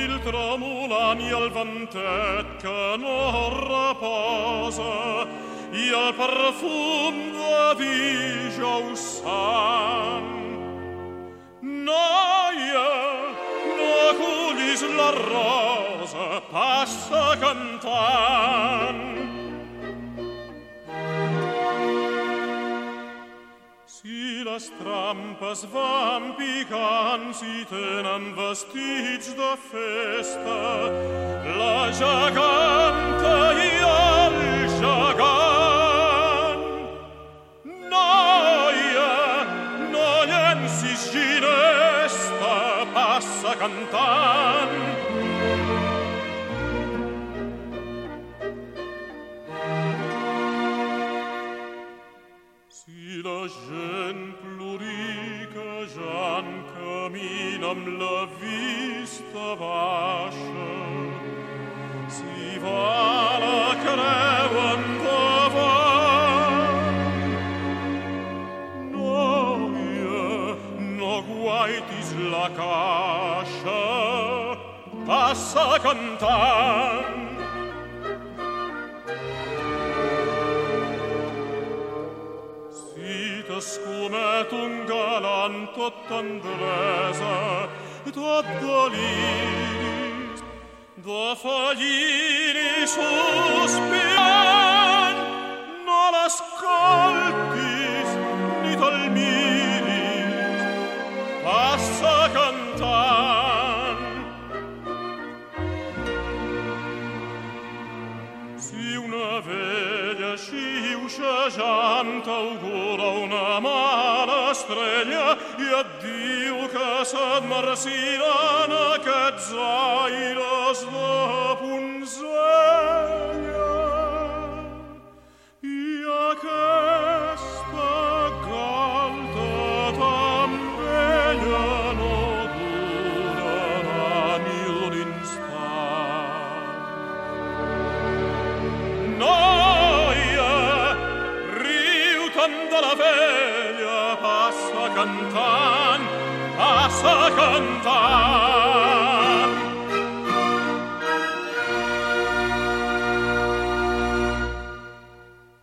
il tremolant i el ventet que no reposa i el perfum de dijous sant. Noia, no cullis la rosa, passa cantant. Si les trampes van picant, si tenen vestits de festa, la geganta i el gegant. Noia, no llencis ginesta, passa cantant. Si la gent ploriquejant camina amb la vista baixa, si va la creu endavant. Noia, no guaitis la caixa, passa cantant. T'escomet un galant tot tendresa, tot deliris, defallint i sospirant. No l'escoltis ni te'l miris, passa cantant. Si una vella xiuxejant t'augura una mala estrella i et diu que se't marciran aquests aires de Ponzella i aquesta galta tan bella no durarà ni un instant. Noia, riu-te'n de la vella, passa cantant, passa cantant.